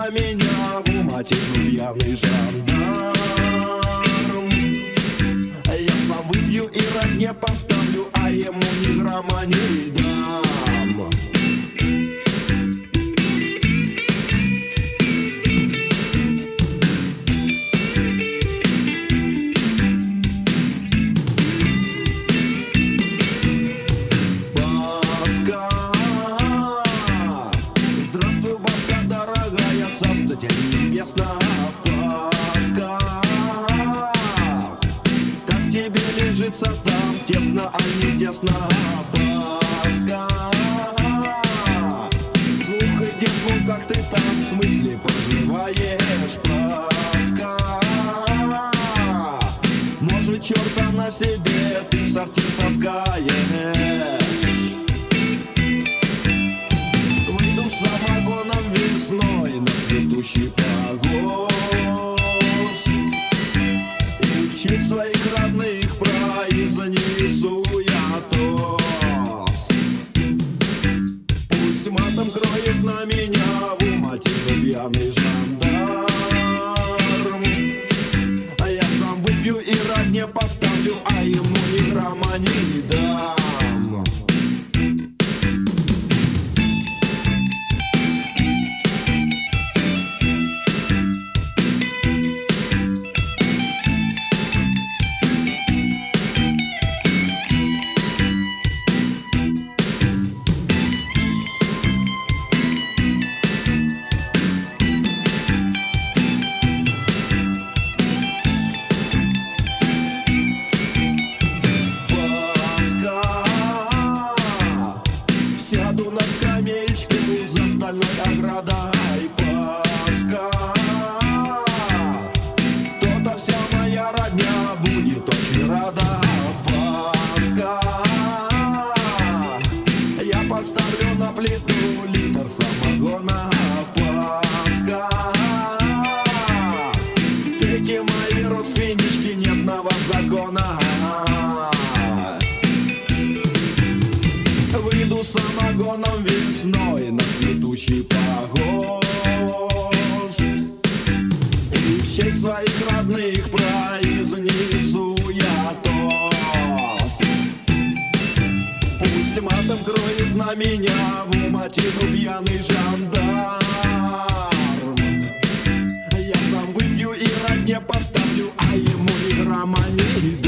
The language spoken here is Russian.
на меня в уматину пьяный жандарм. Я сам выпью и родне поставлю, а ему ни грамма не дам. Здравствуй, бабка дорогая, царство тебе небесное, Пасха. Как тебе лежится там, тесно, а не тесно, Пасха. Слухай, дед, ну как ты там, в смысле поживаешь, Пасха? Может, черта на себе ты в сортир таскаешь? Весной на цветущий погост, и в честь своих родных произнесу я тост. Пусть матом кроет на меня в уматину пьяный жандарм. А я сам выпью и родне поставлю, а ему ни грамма не дам. Сяду на скамеечку за стальной оградой, Пасха. То-то вся моя родня будет очень рада, Пасха. Я поставлю на плиту литр самогона, Пасха. Пейте, мои родственнички, нет на вас закона. Выйду самогоном весной на цветущий погост, и в честь своих родных произнесу я тост. Пусть матом кроет на меня в уматину пьяный жандарм. Я сам выпью и родне поставлю, а ему ни грамма не дам.